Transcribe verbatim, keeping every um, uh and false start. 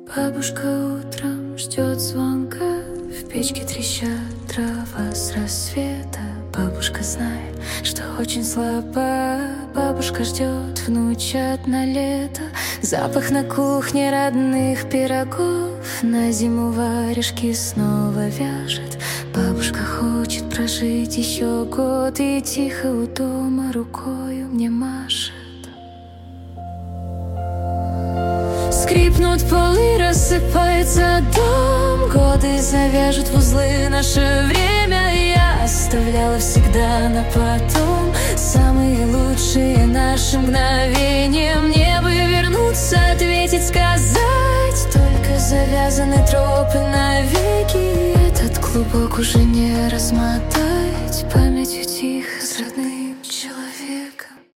Бабушка утром ждет звонка, в печке трещат дрова с рассвета. Бабушка знает, что очень слаба. Бабушка ждет внучат на лето. Запах на кухне родных пирогов. На зиму варежки снова вяжет. Бабушка хочет прожить еще год и тихо у дома рукою мне машет. Скрипнут полы, рассыпается дом. Годы завяжут в узлы наше время. Я оставляла всегда на потом самые лучшие наши мгновения. Мне бы вернуться, ответить, сказать. Только завязаны тропы навеки. Этот клубок уже не размотать. Память уйти